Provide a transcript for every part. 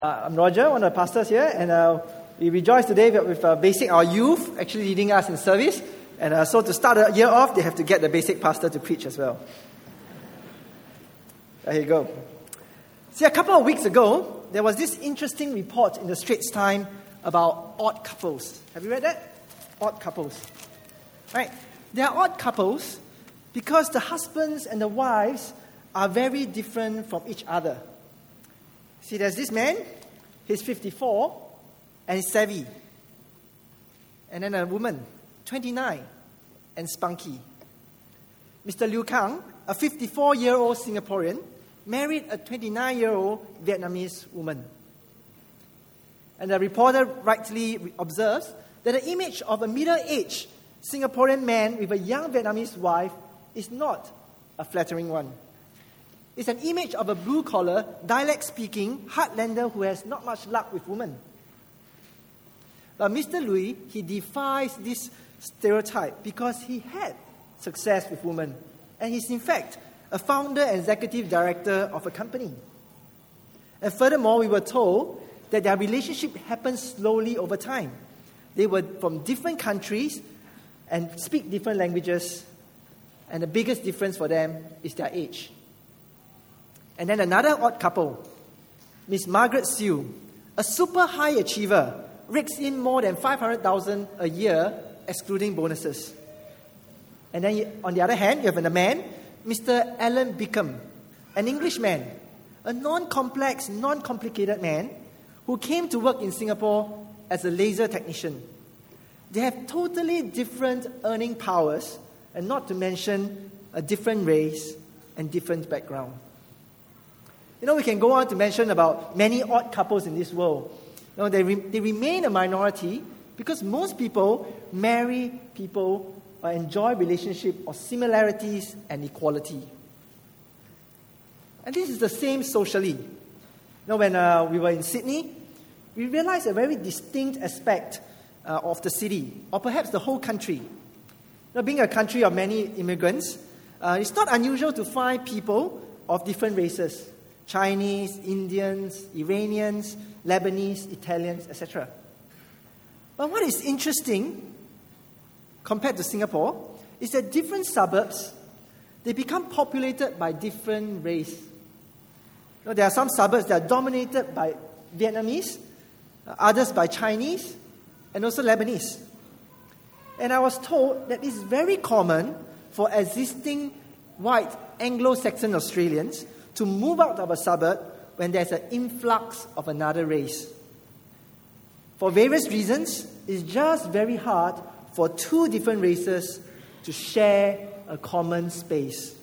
I'm Roger, one of the pastors here, and we rejoice today with Basic, our youth, actually leading us in service. And so to start the year off, they have to get the Basic pastor to preach as well. There you go. See, a couple of weeks ago, there was this interesting report in the Straits Times about odd couples. Have you read that? Odd couples. Right? They are odd couples because the husbands and the wives are very different from each other. See, there's this man, he's 54, and he's savvy. And then a woman, 29, and spunky. Mr. Liu Kang, a 54-year-old Singaporean, married a 29-year-old Vietnamese woman. And the reporter rightly observes that the image of a middle-aged Singaporean man with a young Vietnamese wife is not a flattering one. It's an image of a blue-collar, dialect-speaking heartlander who has not much luck with women. But Mr. Lui, he defies this stereotype because he had success with women. And he's, in fact, a founder and executive director of a company. And furthermore, we were told that their relationship happened slowly over time. They were from different countries and speak different languages. And the biggest difference for them is their age. And then another odd couple, Miss Margaret Siew, a super high achiever, rakes in more than $500,000 a year, excluding bonuses. And then on the other hand, you have a man, Mr. Alan Bickham, an Englishman, a non-complex, non-complicated man who came to work in Singapore as a laser technician. They have totally different earning powers, and not to mention a different race and different background. You know, we can go on to mention about many odd couples in this world. You know, they remain a minority because most people marry people or enjoy relationship of similarities and equality. And this is the same socially. You know, when we were in Sydney, we realized a very distinct aspect of the city, or perhaps the whole country. You know, being a country of many immigrants, it's not unusual to find people of different races. Chinese, Indians, Iranians, Lebanese, Italians, etc. But what is interesting, compared to Singapore, is that different suburbs, they become populated by different race. You know, there are some suburbs that are dominated by Vietnamese, others by Chinese, and also Lebanese. And I was told that it's very common for existing white Anglo-Saxon Australians to move out of a suburb when there's an influx of another race. For various reasons, it's just very hard for two different races to share a common space.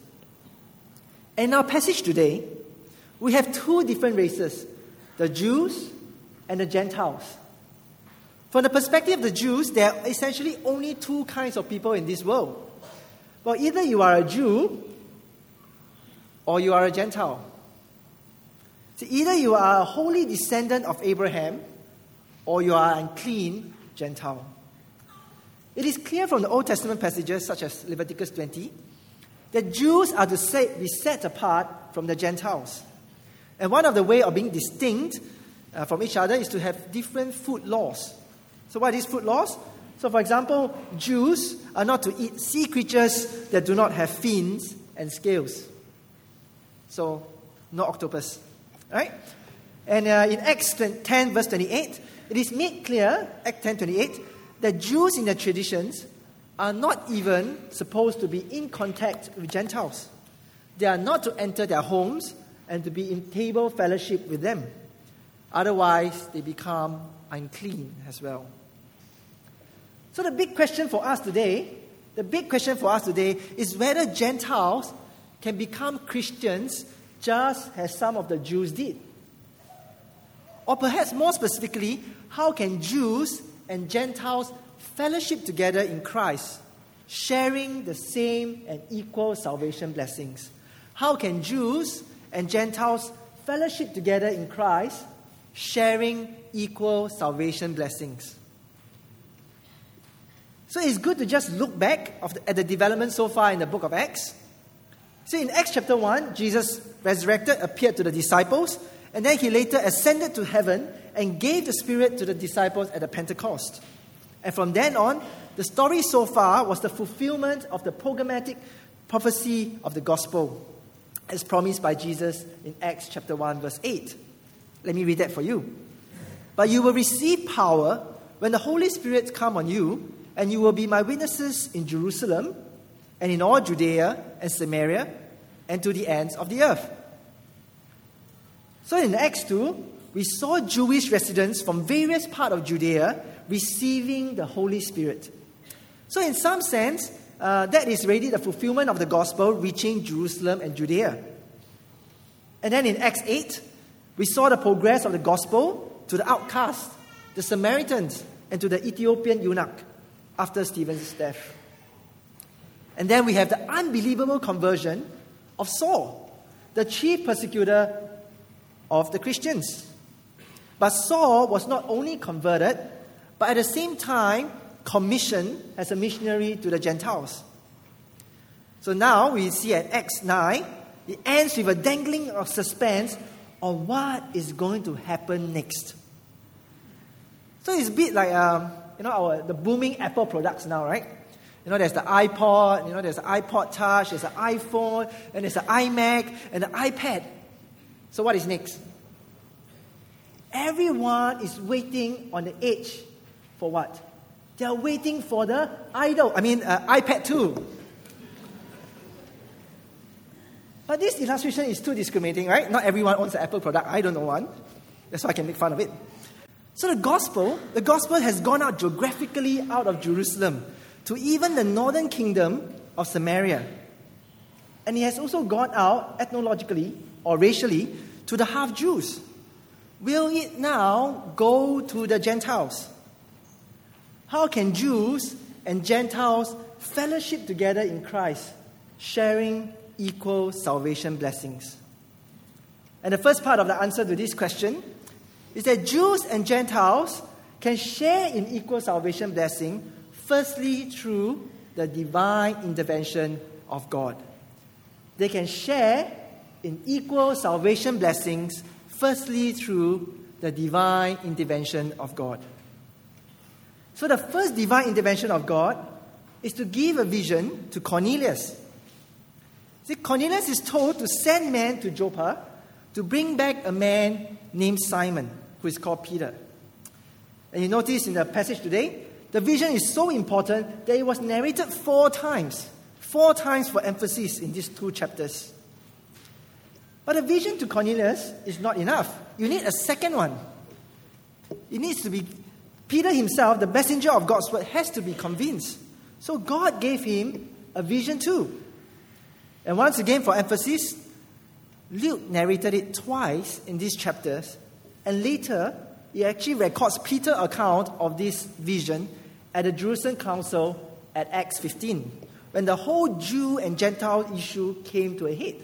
In our passage today, we have two different races, the Jews and the Gentiles. From the perspective of the Jews, there are essentially only two kinds of people in this world. Well, either you are a Jew or you are a Gentile. So either you are a holy descendant of Abraham or you are an unclean Gentile. It is clear from the Old Testament passages such as Leviticus 20 that Jews are to be set apart from the Gentiles. And one of the ways of being distinct from each other is to have different food laws. So what are these food laws? So for example, Jews are not to eat sea creatures that do not have fins and scales. So, no octopus. Right? And in Acts 10, verse 28, it is made clear, Acts 10:28, that Jews in their traditions are not even supposed to be in contact with Gentiles. They are not to enter their homes and to be in table fellowship with them. Otherwise, they become unclean as well. So the big question for us today is whether Gentiles can become Christians just as some of the Jews did. Or perhaps more specifically, how can Jews and Gentiles fellowship together in Christ, sharing the same and equal salvation blessings? How can Jews and Gentiles fellowship together in Christ, sharing equal salvation blessings? So it's good to just look back at the development so far in the book of Acts. So in Acts chapter 1, Jesus resurrected, appeared to the disciples, and then he later ascended to heaven and gave the Spirit to the disciples at the Pentecost. And from then on, the story so far was the fulfillment of the programmatic prophecy of the gospel, as promised by Jesus in Acts chapter 1, verse 8. Let me read that for you. But you will receive power when the Holy Spirit comes on you, and you will be my witnesses in Jerusalem and in all Judea and Samaria and to the ends of the earth. So in Acts 2, we saw Jewish residents from various parts of Judea receiving the Holy Spirit. So in some sense, that is really the fulfillment of the gospel reaching Jerusalem and Judea. And then in Acts 8, we saw the progress of the gospel to the outcasts, the Samaritans, and to the Ethiopian eunuch after Stephen's death. And then we have the unbelievable conversion of Saul, the chief persecutor of the Christians. But Saul was not only converted, but at the same time commissioned as a missionary to the Gentiles. So now we see at Acts 9, it ends with a dangling of suspense on what is going to happen next. So it's a bit like the booming Apple products now, right? There's the iPod, there's the iPod Touch, there's the iPhone, and there's the iMac, and the iPad. So what is next? Everyone is waiting on the edge for what? They are waiting for the iPad 2. But this illustration is too discriminating, right? Not everyone owns an Apple product. I don't know one. That's why I can make fun of it. So the gospel has gone out geographically out of Jerusalem to even the northern kingdom of Samaria. And it has also gone out ethnologically or racially to the half-Jews. Will it now go to the Gentiles? How can Jews and Gentiles fellowship together in Christ, sharing equal salvation blessings? And the first part of the answer to this question is that Jews and Gentiles can share in equal salvation blessing, firstly through the divine intervention of God. They can share in equal salvation blessings, firstly through the divine intervention of God. So the first divine intervention of God is to give a vision to Cornelius. See, Cornelius is told to send men to Joppa to bring back a man named Simon, who is called Peter. And you notice in the passage today, the vision is so important that it was narrated 4 times. 4 times for emphasis in these 2 chapters. But a vision to Cornelius is not enough. You need a second one. It needs to be Peter himself, the messenger of God's word, has to be convinced. So God gave him a vision too. And once again, for emphasis, Luke narrated it twice in these chapters. And later, he actually records Peter's account of this vision at the Jerusalem Council at Acts 15, when the whole Jew and Gentile issue came to a head.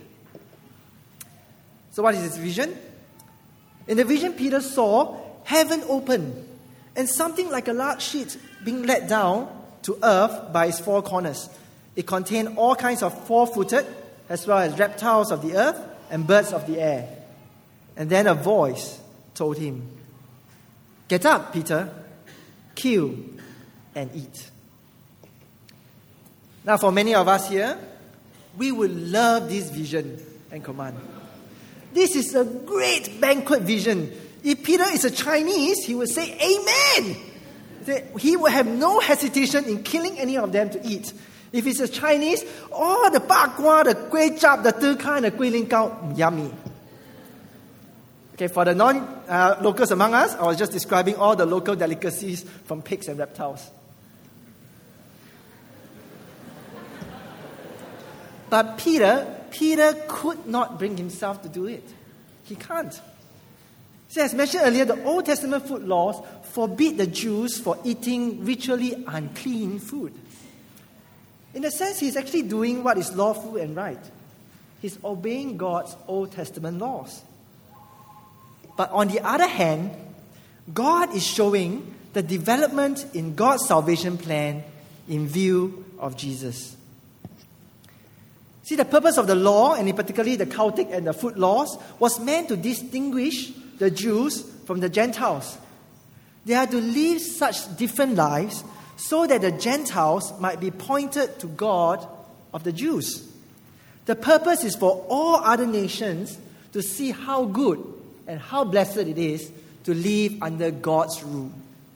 So what is this vision? In the vision, Peter saw heaven open and something like a large sheet being let down to earth by its 4 corners. It contained all kinds of 4-footed, as well as reptiles of the earth and birds of the air. And then a voice told him, "Get up, Peter, kill and eat." Now, for many of us here, we would love this vision and command. This is a great banquet vision. If Peter is a Chinese, he would say, "Amen." He would have no hesitation in killing any of them to eat. If it's a Chinese, all the bak kwa, the kway chap, the turka, and the kway ling gao, yummy. Okay, for the non-locals among us, I was just describing all the local delicacies from pigs and reptiles. But Peter could not bring himself to do it. He can't. So as mentioned earlier, the Old Testament food laws forbid the Jews for eating ritually unclean food. In a sense, he's actually doing what is lawful and right. He's obeying God's Old Testament laws. But on the other hand, God is showing the development in God's salvation plan in view of Jesus. See, the purpose of the law, and in particularly the cultic and the food laws, was meant to distinguish the Jews from the Gentiles. They had to live such different lives so that the Gentiles might be pointed to God of the Jews. The purpose is for all other nations to see how good and how blessed it is to live under God's rule.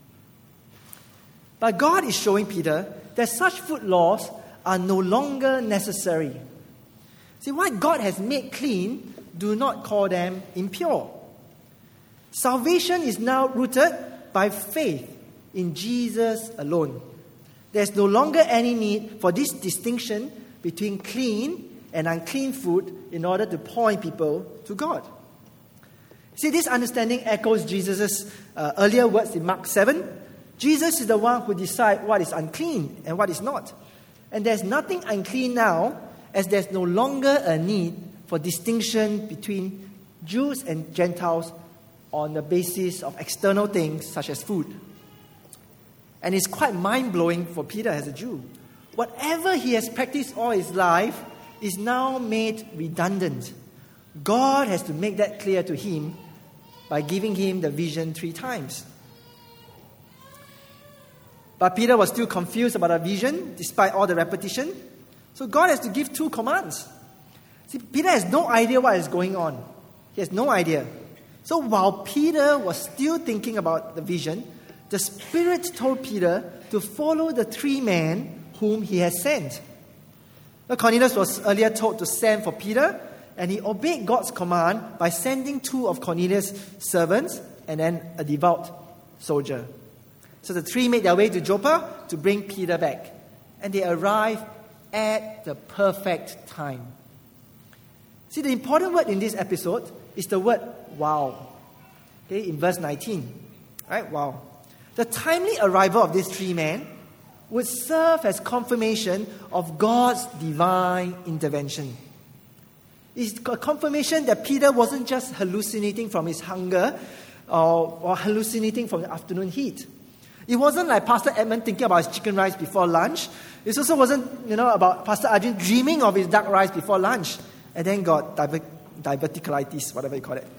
But God is showing Peter that such food laws are no longer necessary. See, what God has made clean, do not call them impure. Salvation is now rooted by faith in Jesus alone. There's no longer any need for this distinction between clean and unclean food in order to point people to God. See, this understanding echoes Jesus' earlier words in Mark 7. Jesus is the one who decides what is unclean and what is not. And there's nothing unclean now, as there's no longer a need for distinction between Jews and Gentiles on the basis of external things such as food. And it's quite mind-blowing for Peter as a Jew. Whatever he has practiced all his life is now made redundant. God has to make that clear to him by giving him the vision 3 times. But Peter was still confused about the vision despite all the repetition. So God has to give 2 commands. See, Peter has no idea what is going on. He has no idea. So while Peter was still thinking about the vision, the Spirit told Peter to follow the 3 men whom he has sent. Now, Cornelius was earlier told to send for Peter, and he obeyed God's command by sending 2 of Cornelius' servants and then a devout soldier. So the 3 made their way to Joppa to bring Peter back. And they arrived at the perfect time. See, the important word in this episode is the word wow. Okay, in verse 19. Right? Wow. The timely arrival of these 3 men would serve as confirmation of God's divine intervention. It's a confirmation that Peter wasn't just hallucinating from his hunger or hallucinating from the afternoon heat. It wasn't like Pastor Edmund thinking about his chicken rice before lunch. It also wasn't, about Pastor Arjun dreaming of his duck rice before lunch and then got diverticulitis, whatever you call it.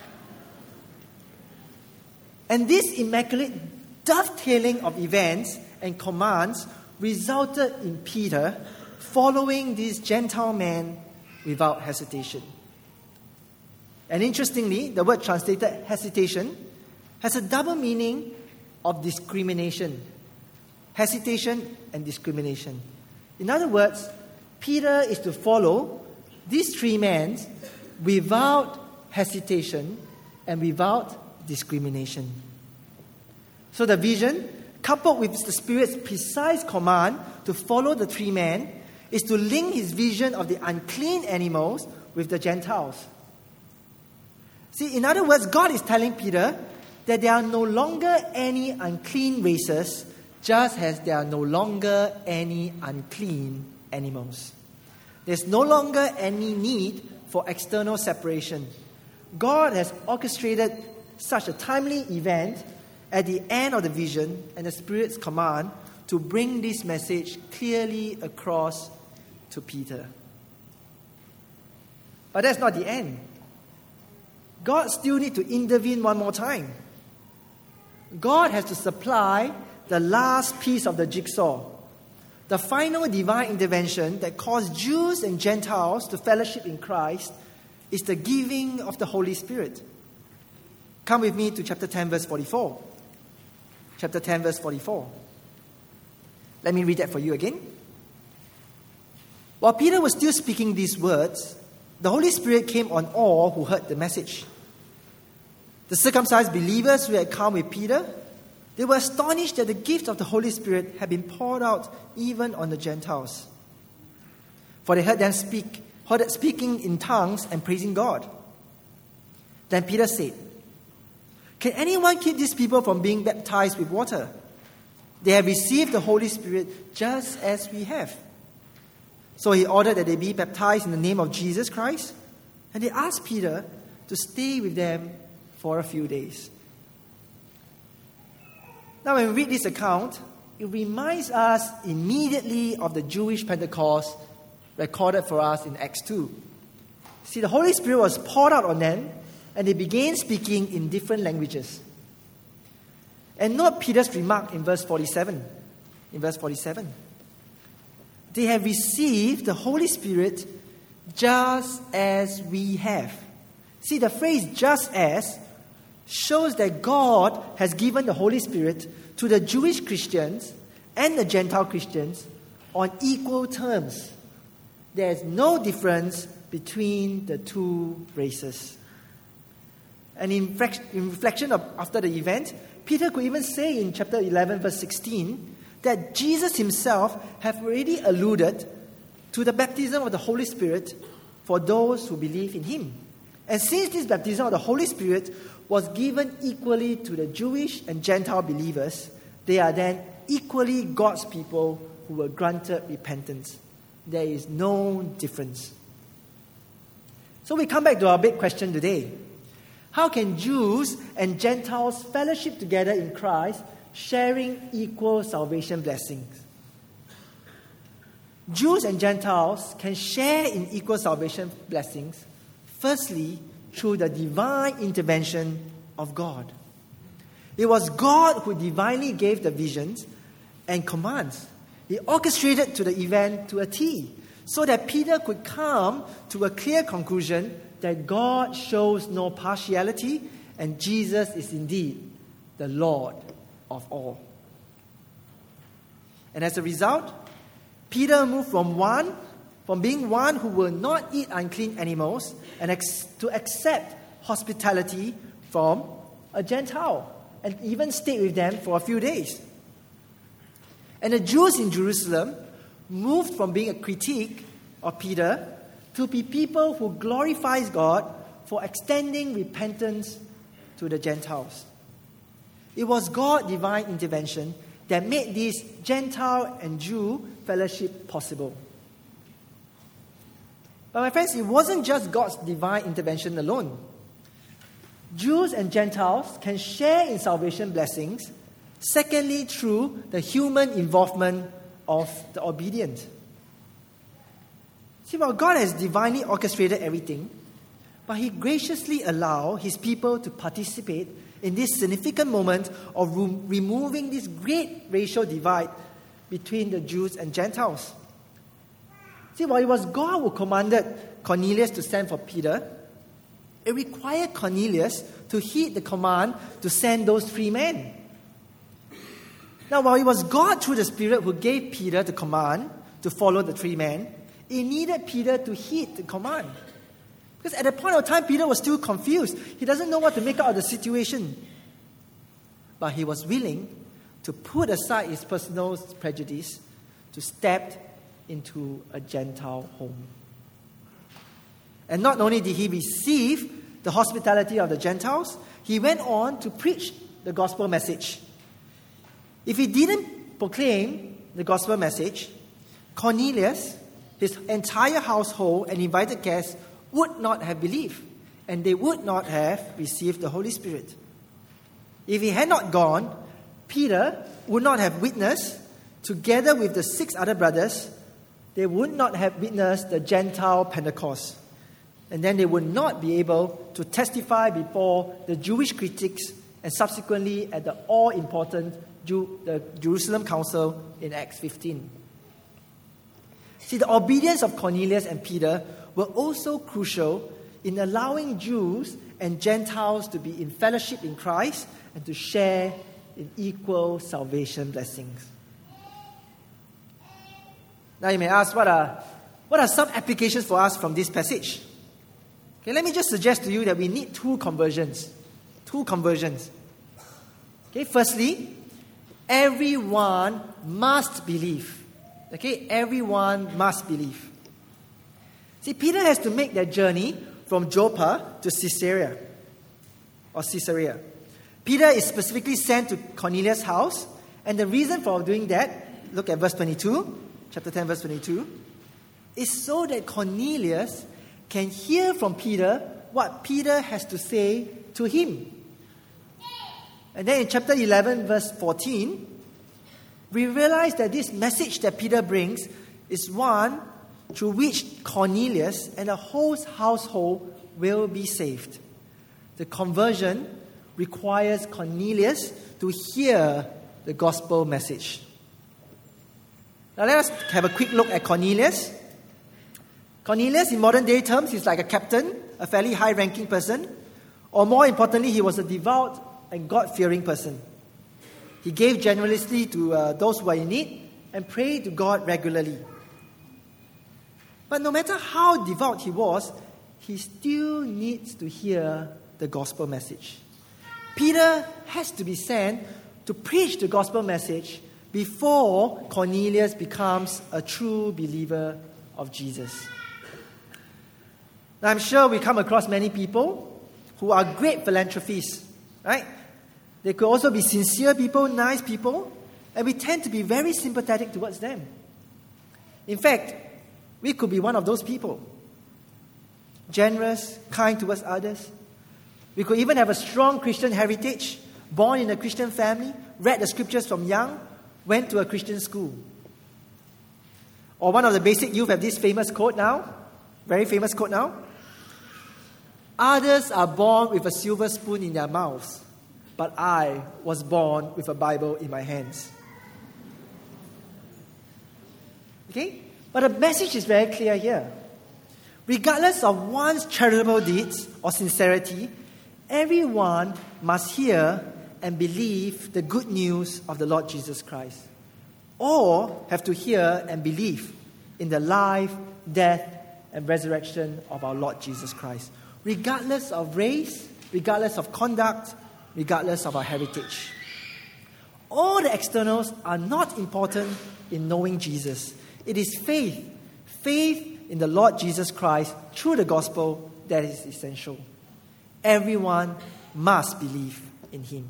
And this immaculate dovetailing of events and commands resulted in Peter following these Gentile men without hesitation. And interestingly, the word translated hesitation has a double meaning of discrimination. Hesitation and discrimination. In other words, Peter is to follow these 3 men without hesitation and without discrimination. So the vision, coupled with the Spirit's precise command to follow the 3 men, is to link his vision of the unclean animals with the Gentiles. See, in other words, God is telling Peter that there are no longer any unclean races, just as there are no longer any unclean animals. There's no longer any need for external separation. God has orchestrated such a timely event at the end of the vision and the Spirit's command to bring this message clearly across to Peter. But that's not the end. God still needs to intervene one more time. God has to supply the last piece of the jigsaw, the final divine intervention that caused Jews and Gentiles to fellowship in Christ is the giving of the Holy Spirit. Come with me to chapter 10, verse 44. Chapter 10, verse 44. Let me read that for you again. While Peter was still speaking these words, the Holy Spirit came on all who heard the message. The circumcised believers who had come with Peter, they were astonished that the gift of the Holy Spirit had been poured out even on the Gentiles. For they heard them speaking in tongues and praising God. Then Peter said, "Can anyone keep these people from being baptized with water? They have received the Holy Spirit just as we have." So he ordered that they be baptized in the name of Jesus Christ, and they asked Peter to stay with them for a few days. Now, when we read this account, it reminds us immediately of the Jewish Pentecost recorded for us in Acts 2. See, the Holy Spirit was poured out on them, and they began speaking in different languages. And note Peter's remark in verse 47. In verse 47, they have received the Holy Spirit just as we have. See, the phrase "just as" shows that God has given the Holy Spirit to the Jewish Christians and the Gentile Christians on equal terms. There is no difference between the two races. And in reflection after the event, Peter could even say in chapter 11, verse 16, that Jesus himself have already alluded to the baptism of the Holy Spirit for those who believe in him. And since this baptism of the Holy Spirit was given equally to the Jewish and Gentile believers, they are then equally God's people who were granted repentance. There is no difference. So we come back to our big question today. How can Jews and Gentiles fellowship together in Christ, sharing equal salvation blessings? Jews and Gentiles can share in equal salvation blessings, firstly, through the divine intervention of God. It was God who divinely gave the visions and commands. He orchestrated to the event to a T, so that Peter could come to a clear conclusion that God shows no partiality and Jesus is indeed the Lord of all. And as a result, Peter moved from being one who will not eat unclean animals and to accept hospitality from a Gentile and even stayed with them for a few days. And the Jews in Jerusalem moved from being a critique of Peter to be people who glorifies God for extending repentance to the Gentiles. It was God's divine intervention that made this Gentile and Jew fellowship possible. But my friends, it wasn't just God's divine intervention alone. Jews and Gentiles can share in salvation blessings, secondly, through the human involvement of the obedient. See, while God has divinely orchestrated everything, but He graciously allowed His people to participate in this significant moment of removing this great racial divide between the Jews and Gentiles. See, while it was God who commanded Cornelius to send for Peter, it required Cornelius to heed the command to send those 3 men. Now, while it was God through the Spirit who gave Peter the command to follow the 3 men, it needed Peter to heed the command. Because at that point of time, Peter was still confused. He doesn't know what to make out of the situation. But he was willing to put aside his personal prejudice to step into a Gentile home. And not only did he receive the hospitality of the Gentiles, he went on to preach the gospel message. If he didn't proclaim the gospel message, Cornelius, his entire household and invited guests would not have believed, and they would not have received the Holy Spirit. If he had not gone, Peter would not have witnessed, together with the 6 other brothers, they would not have witnessed the Gentile Pentecost. And then they would not be able to testify before the Jewish critics and subsequently at the all-important the Jerusalem Council in Acts 15. See, the obedience of Cornelius and Peter were also crucial in allowing Jews and Gentiles to be in fellowship in Christ and to share in equal salvation blessings. Now you may ask, what are some applications for us from this passage? Okay, let me just suggest to you that we need 2 conversions. 2 conversions. Okay, firstly, everyone must believe. Okay, everyone must believe. See, Peter has to make that journey from Joppa to Caesarea. Peter is specifically sent to Cornelius' house, and the reason for doing that, look at verse 22, chapter 10, verse 22, is so that Cornelius can hear from Peter what Peter has to say to him. And then in chapter 11, verse 14, we realize that this message that Peter brings is one through which Cornelius and the whole household will be saved. The conversion requires Cornelius to hear the gospel message. Now let us have a quick look at Cornelius. Cornelius, in modern day terms, is like a captain, a fairly high-ranking person, or more importantly, he was a devout and God-fearing person. He gave generously to those who were in need and prayed to God regularly. But no matter how devout he was, he still needs to hear the gospel message. Peter has to be sent to preach the gospel message before Cornelius becomes a true believer of Jesus. Now, I'm sure we come across many people who are great philanthropists, right? They could also be sincere people, nice people, and we tend to be very sympathetic towards them. In fact, we could be one of those people. Generous, kind towards others. We could even have a strong Christian heritage, born in a Christian family, read the scriptures from young, went to a Christian school. Or one of the basic youth have this famous quote now, very famous quote now. Others are born with a silver spoon in their mouths, but I was born with a Bible in my hands. Okay? But the message is very clear here. Regardless of one's charitable deeds or sincerity, everyone must hear and believe the good news of the Lord Jesus Christ. Or have to hear and believe in the life, death, and resurrection of our Lord Jesus Christ. Regardless of race, regardless of conduct, regardless of our heritage. All the externals are not important in knowing Jesus. It is faith in the Lord Jesus Christ through the gospel that is essential. Everyone must believe in Him.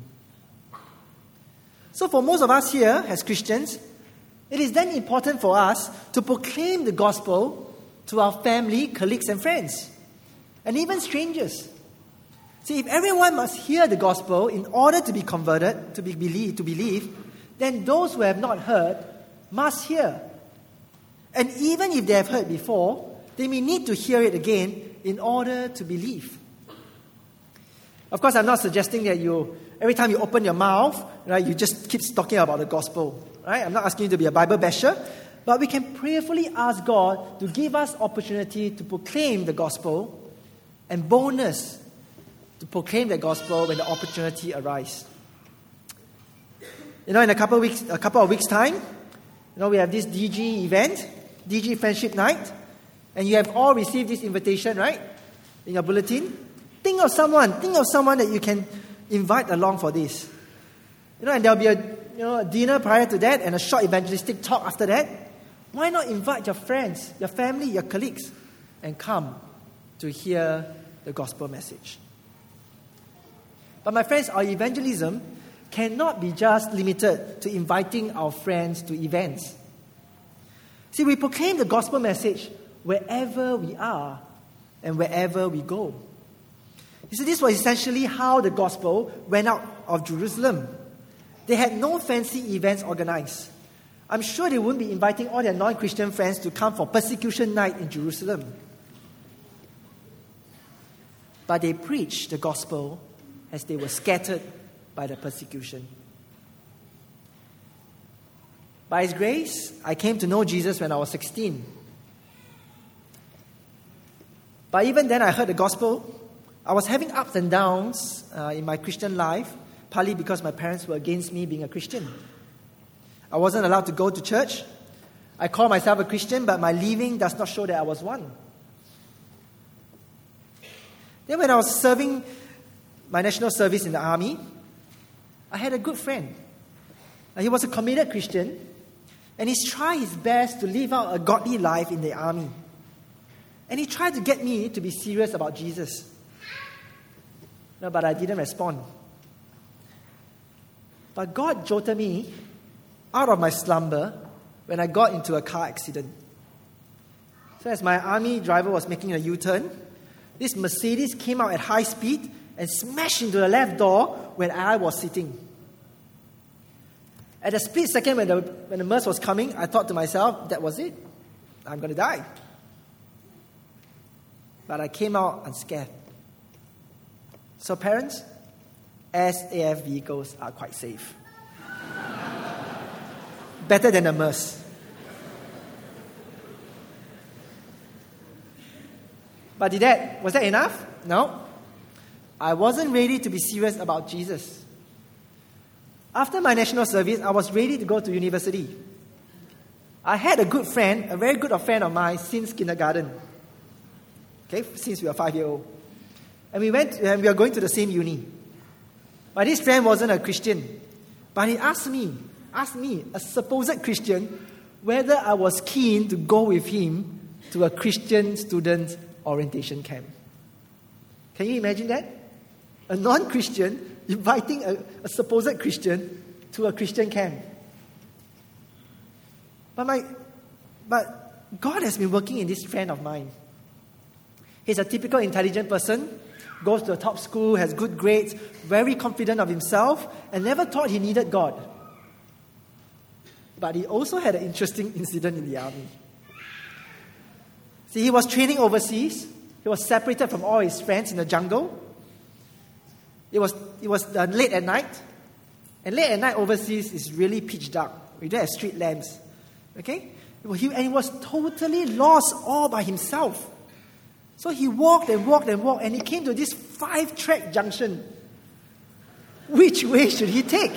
So for most of us here as Christians, it is then important for us to proclaim the gospel to our family, colleagues, and friends, and even strangers. See, if everyone must hear the gospel in order to be converted, to believe, then those who have not heard must hear. And even if they have heard before, they may need to hear it again in order to believe. Of course, I'm not suggesting that every time you open your mouth, right, you just keep talking about the gospel. Right? I'm not asking you to be a Bible basher, but we can prayerfully ask God to give us opportunity to proclaim the gospel and boldness to proclaim the gospel when the opportunity arises. In a couple of weeks' time, we have this DG event, DG Friendship Night, and you have all received this invitation, right, in your bulletin. Think of someone that you can invite along for this. And there'll be a dinner prior to that and a short evangelistic talk after that. Why not invite your friends, your family, your colleagues, and come to hear the gospel message? But my friends, our evangelism cannot be just limited to inviting our friends to events. See, we proclaim the gospel message wherever we are and wherever we go. You see, this was essentially how the gospel went out of Jerusalem. They had no fancy events organized. I'm sure they wouldn't be inviting all their non-Christian friends to come for persecution night in Jerusalem. But they preached the gospel as they were scattered by the persecution. By His grace, I came to know Jesus when I was 16. But even then, I heard the gospel. I was having ups and downs in my Christian life, partly because my parents were against me being a Christian. I wasn't allowed to go to church. I call myself a Christian, but my living does not show that I was one. Then when I was serving my national service in the army, I had a good friend. He was a committed Christian, and he's tried his best to live out a godly life in the army. And he tried to get me to be serious about Jesus. No, but I didn't respond. But God jolted me out of my slumber when I got into a car accident. So as my army driver was making a U-turn, this Mercedes came out at high speed and smashed into the left door when I was sitting. At a split second when the Merc was coming, I thought to myself, that was it. I'm going to die. but I came out unscathed. So parents, SAF vehicles are quite safe. Better than a Merc. But was that enough? No. I wasn't ready to be serious about Jesus. After my national service, I was ready to go to university. I had a good friend, a very good friend of mine since kindergarten. Okay, since we were 5-year-old. And we were going to the same uni. But this friend wasn't a Christian. But he asked me, a supposed Christian, whether I was keen to go with him to a Christian student orientation camp. Can you imagine that? A non-Christian inviting a supposed Christian to a Christian camp. But God has been working in this friend of mine. He's a typical intelligent person, goes to a top school, has good grades, very confident of himself, and never thought he needed God. But he also had an interesting incident in the army. See, he was training overseas. He was separated from all his friends in the jungle. It was late at night. And late at night overseas is really pitch dark. We don't have street lamps. Okay? And he was totally lost all by himself. So he walked and walked and walked, and he came to this 5-track junction. Which way should he take?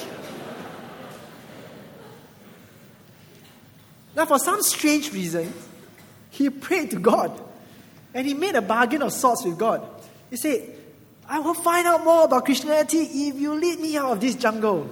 Now, for some strange reason, he prayed to God. And he made a bargain of sorts with God. He said, I will find out more about Christianity if you lead me out of this jungle.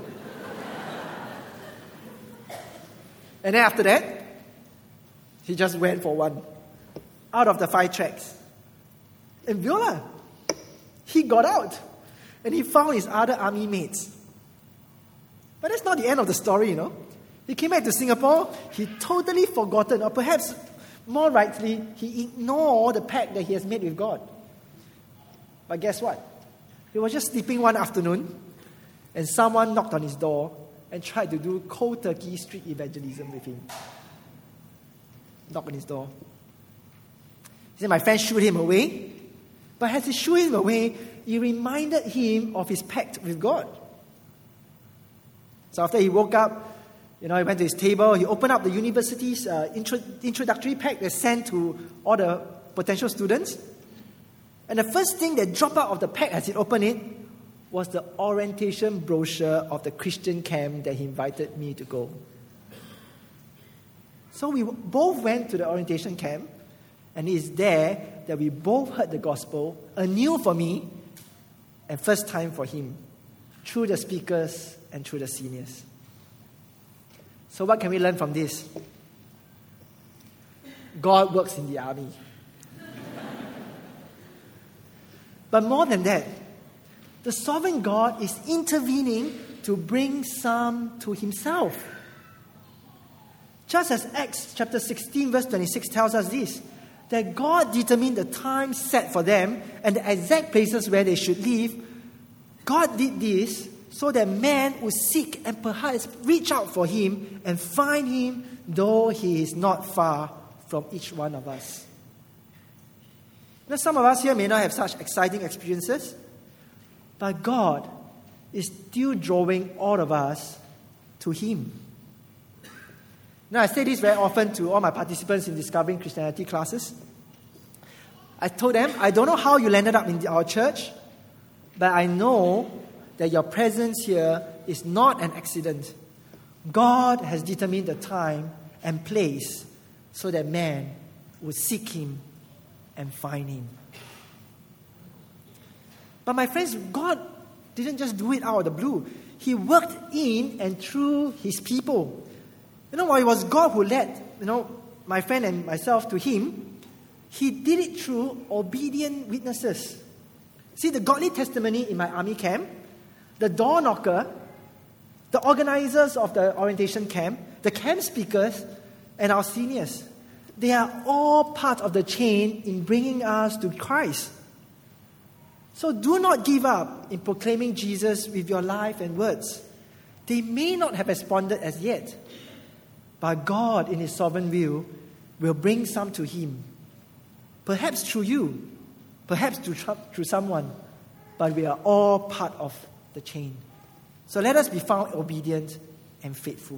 And then after that, he just went for one. Out of the 5 tracks. And voila, he got out. And he found his other army mates. But that's not the end of the story, you know. He came back to Singapore, he totally forgotten, or perhaps more rightly, he ignored the pact that he has made with God. But guess what? He was just sleeping one afternoon, and someone knocked on his door and tried to do cold turkey street evangelism with him. Knocked on his door. He said, my friend shooed him away. But as he shooed him away, he reminded him of his pact with God. So after he woke up, he went to his table, he opened up the university's introductory pack that's sent to all the potential students. And the first thing that dropped out of the pack as he opened it was the orientation brochure of the Christian camp that he invited me to go. So we both went to the orientation camp, and it's there that we both heard the gospel, anew for me, and first time for him, through the speakers and through the seniors. So what can we learn from this? God works in the army. But more than that, the sovereign God is intervening to bring some to himself. Just as Acts chapter 16 verse 26 tells us this, that God determined the time set for them and the exact places where they should live. God did this so that man would seek and perhaps reach out for him and find him, though he is not far from each one of us. Now, some of us here may not have such exciting experiences, but God is still drawing all of us to him. Now, I say this very often to all my participants in Discovering Christianity classes. I told them, I don't know how you landed up in our church, but I know that your presence here is not an accident. God has determined the time and place so that man would seek him and find him. But my friends, God didn't just do it out of the blue. He worked in and through his people. While it was God who led, my friend and myself to him, he did it through obedient witnesses. See, the godly testimony in my army camp, the door knocker, the organizers of the orientation camp, the camp speakers, and our seniors, they are all part of the chain in bringing us to Christ. So do not give up in proclaiming Jesus with your life and words. They may not have responded as yet, but God, in his sovereign will bring some to him. Perhaps through you, perhaps through someone, but we are all part of the chain. So let us be found obedient and faithful.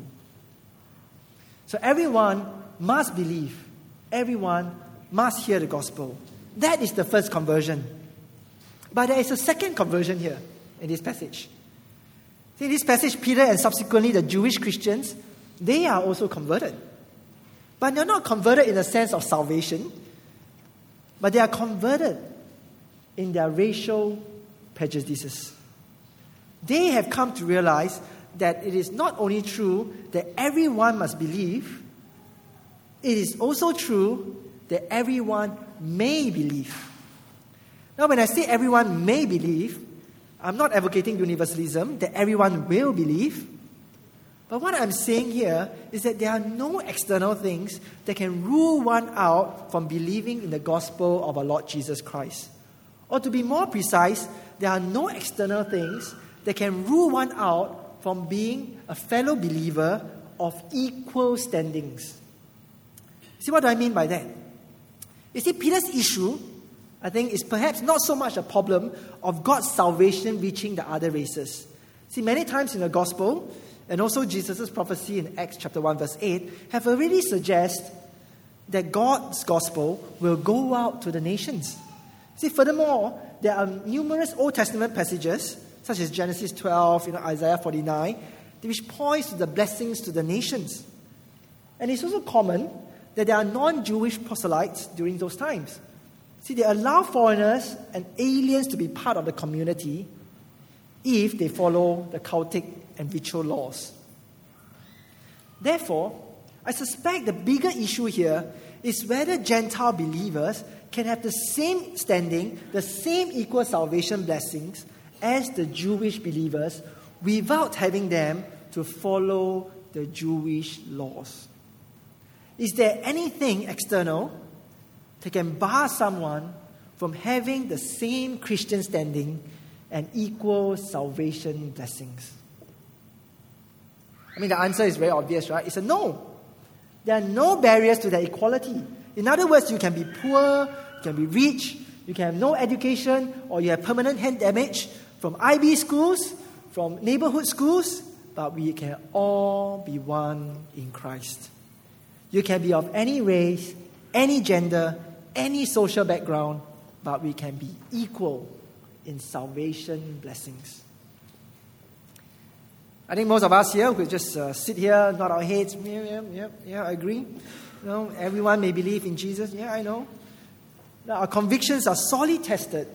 So everyone must believe. Everyone must hear the gospel. That is the first conversion. But there is a second conversion here in this passage. See, in this passage, Peter and subsequently the Jewish Christians, they are also converted. But they're not converted in the sense of salvation, but they are converted in their racial prejudices. They have come to realize that it is not only true that everyone must believe, it is also true that everyone may believe. Now, when I say everyone may believe, I'm not advocating universalism, that everyone will believe. But what I'm saying here is that there are no external things that can rule one out from believing in the gospel of our Lord Jesus Christ. Or to be more precise, there are no external things that can rule one out from being a fellow believer of equal standings. See, what do I mean by that? You see, Peter's issue, I think, is perhaps not so much a problem of God's salvation reaching the other races. See, many times in the gospel, and also Jesus' prophecy in Acts chapter 1 verse 8, have already suggested that God's gospel will go out to the nations. See, furthermore, there are numerous Old Testament passages, such as Genesis 12, Isaiah 49, which points to the blessings to the nations. And it's also common that there are non-Jewish proselytes during those times. See, they allow foreigners and aliens to be part of the community if they follow the cultic and ritual laws. Therefore, I suspect the bigger issue here is whether Gentile believers can have the same standing, the same equal salvation blessings as the Jewish believers without having them to follow the Jewish laws. Is there anything external that can bar someone from having the same Christian standing and equal salvation blessings? I mean, the answer is very obvious, right? It's a no. There are no barriers to that equality. In other words, you can be poor, you can be rich, you can have no education, or you have permanent hand damage from IB schools, from neighborhood schools, but we can all be one in Christ. You can be of any race, any gender, any social background, but we can be equal in salvation blessings. I think most of us here could just sit here, nod our heads. Yeah, I agree. Everyone may believe in Jesus. Yeah, I know. Now, our convictions are sorely tested.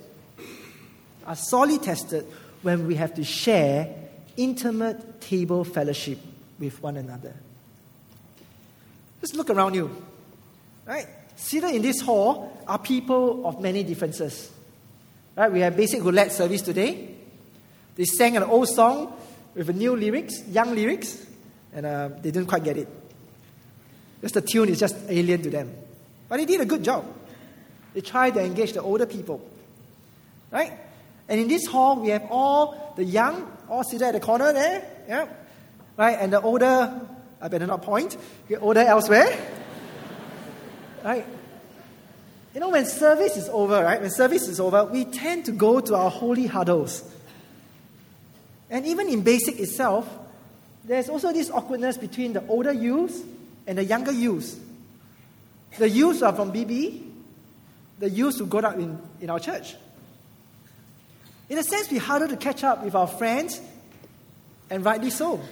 When we have to share intimate table fellowship with one another. Just look around you. Right? Seated in this hall are people of many differences. Right? We have Basic who led service today. They sang an old song with a new lyrics, young lyrics, and they didn't quite get it. Just the tune is just alien to them. But they did a good job. They tried to engage the older people. Right? And in this hall, we have all the young, all seated at the corner there. Yeah. Right? And the older, I better not point, older elsewhere. Right? When service is over, we tend to go to our holy huddles. And even in Basic itself, there's also this awkwardness between the older youths and the younger youths. The youths are from BB, the youths who got up in our church. In a sense, we huddle to catch up with our friends, and rightly so.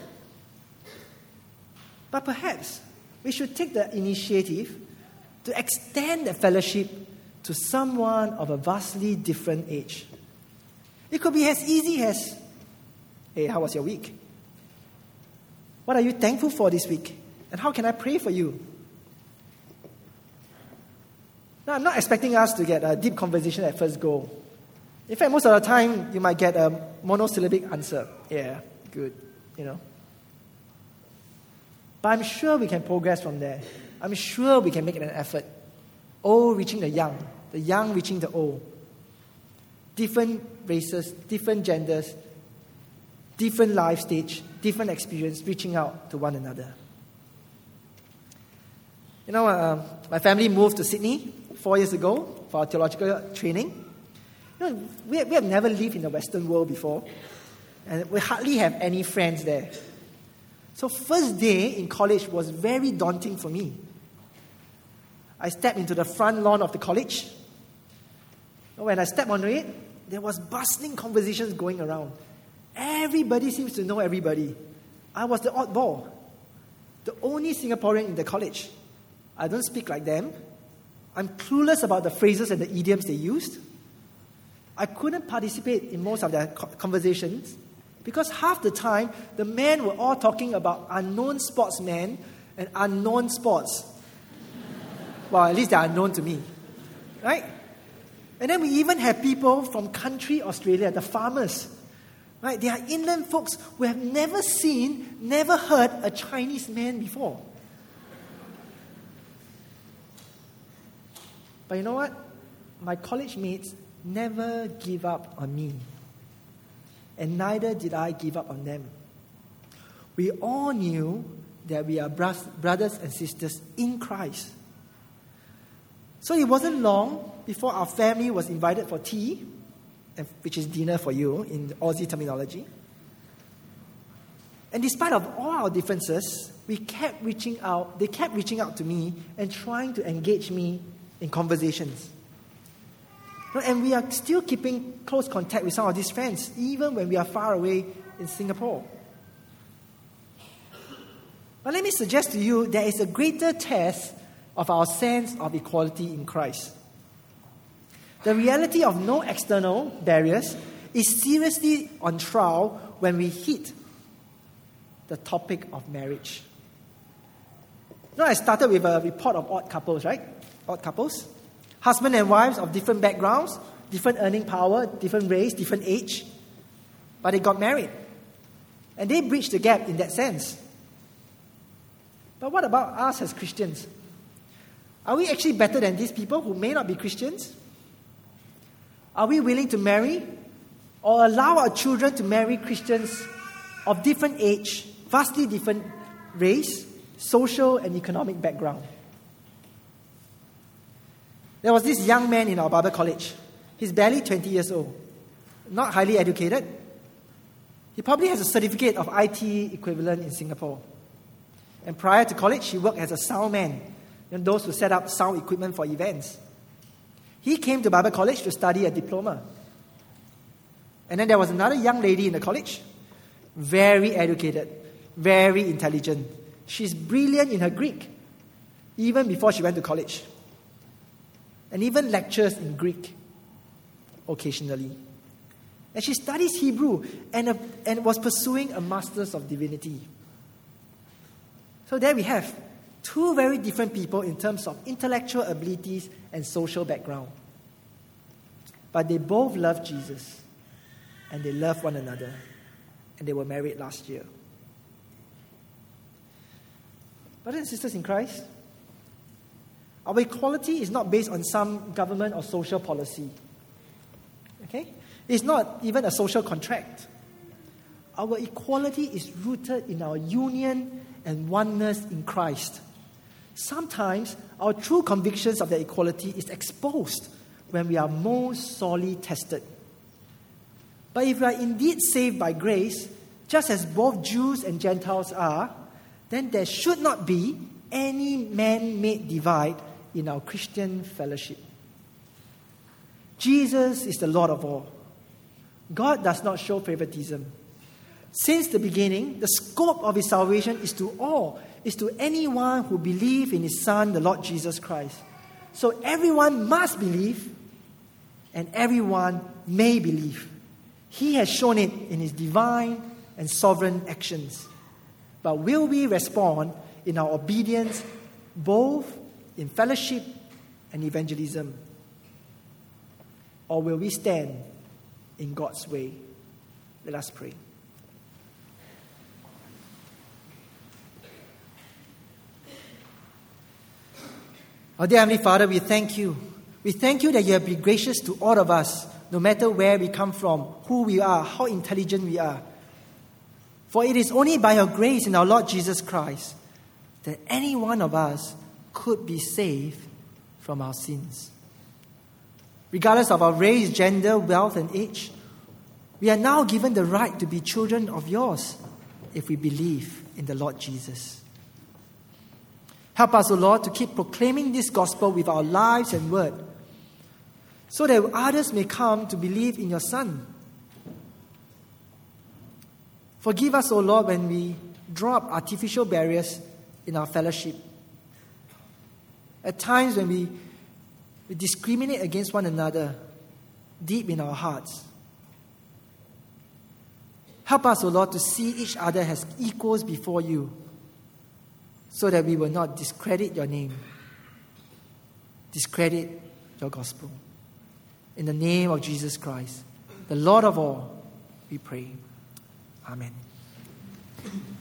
But perhaps we should take the initiative to extend the fellowship to someone of a vastly different age. It could be as easy as, hey, how was your week? What are you thankful for this week? And how can I pray for you? Now, I'm not expecting us to get a deep conversation at first go. In fact, most of the time, you might get a monosyllabic answer. Yeah, good, But I'm sure we can progress from there. I'm sure we can make an effort. Old reaching the young reaching the old. Different races, different genders, different life stage, different experience, reaching out to one another. My family moved to Sydney 4 years ago for our theological training. We have never lived in the Western world before, and we hardly have any friends there. So first day in college was very daunting for me. I stepped into the front lawn of the college. When I stepped onto it, there was bustling conversations going around. Everybody seems to know everybody. I was the oddball, the only Singaporean in the college. I don't speak like them. I'm clueless about the phrases and the idioms they used. I couldn't participate in most of their conversations because half the time, the men were all talking about unknown sportsmen and unknown sports. Well, at least they are unknown to me. Right? And then we even have people from country Australia, the farmers. Right? They are inland folks who have never seen, never heard a Chinese man before. But you know what? My college mates never give up on me. And neither did I give up on them. We all knew that we are brothers and sisters in Christ. So it wasn't long before our family was invited for tea, which is dinner for you in Aussie terminology. And despite of all our differences, they kept reaching out to me and trying to engage me in conversations. And we are still keeping close contact with some of these friends, even when we are far away in Singapore. But let me suggest to you there is a greater test of our sense of equality in Christ. The reality of no external barriers is seriously on trial when we hit the topic of marriage. Now, I started with a report of odd couples, right? Odd couples. Husband and wives of different backgrounds, different earning power, different race, different age. But they got married. And they bridged the gap in that sense. But what about us as Christians? Are we actually better than these people who may not be Christians? Are we willing to marry or allow our children to marry Christians of different age, vastly different race, social and economic background? There was this young man in our Bible college. He's barely 20 years old, not highly educated. He probably has a certificate of IT equivalent in Singapore. And prior to college, he worked as a sound man, those who set up sound equipment for events. He came to Bible college to study a diploma. And then there was another young lady in the college, very educated, very intelligent. She's brilliant in her Greek, even before she went to college. And even lectures in Greek occasionally. And she studies Hebrew and was pursuing a Master's of Divinity. So there we have two very different people in terms of intellectual abilities and social background. But they both love Jesus, and they love one another, and they were married last year. Brothers and sisters in Christ, our equality is not based on some government or social policy. Okay? It's not even a social contract. Our equality is rooted in our union and oneness in Christ. Sometimes our true convictions of that equality is exposed when we are most sorely tested. But if we are indeed saved by grace, just as both Jews and Gentiles are, then there should not be any man-made divide in our Christian fellowship. Jesus is the Lord of all. God does not show favoritism. Since the beginning, the scope of His salvation is to all, is to anyone who believes in His Son, the Lord Jesus Christ. So everyone must believe, and everyone may believe. He has shown it in His divine and sovereign actions. But will we respond in our obedience, both in fellowship and evangelism? Or will we stand in God's way? Let us pray. Our dear Heavenly Father, we thank you. We thank you that you have been gracious to all of us, no matter where we come from, who we are, how intelligent we are. For it is only by your grace in our Lord Jesus Christ that any one of us could be saved from our sins. regardless of our race, gender, wealth, and age. We are now given the right to be children of yours if we believe in the Lord Jesus. Help us, O Lord, to keep proclaiming this gospel with our lives and word, so that others may come to believe in your Son. Forgive us, O Lord, when we draw up artificial barriers in our fellowship. At times when we discriminate against one another deep in our hearts. Help us, O Lord, to see each other as equals before you, so that we will not discredit your name, discredit your gospel. In the name of Jesus Christ, the Lord of all, we pray. Amen.